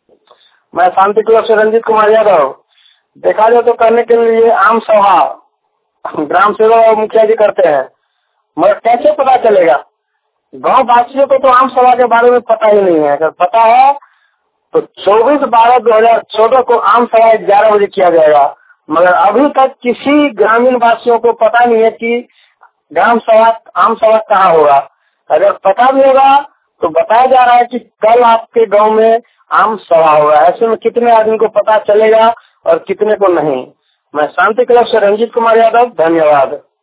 मैं शांति क्लब से रंजीत कुमार यादव। देखा जाए तो करने के लिए आम सभा ग्राम सेवक और मुखिया जी करते हैं, मगर कैसे पता चलेगा? गांव वासियों को तो आम सभा के बारे में पता ही नहीं है। अगर पता है तो 24/12/2014 को आम सभा 11 बजे किया जाएगा, मगर अभी तक किसी ग्रामीण वासियों को पता नहीं है कि आम सभा कहाँ होगा। अगर पता भी होगा तो बताया जा रहा है कि कल आपके गांव में आम सभा होगा। ऐसे में कितने आदमी को पता चलेगा और कितने को नहीं। मैं शांति क्लब से रंजीत कुमार यादव, धन्यवाद।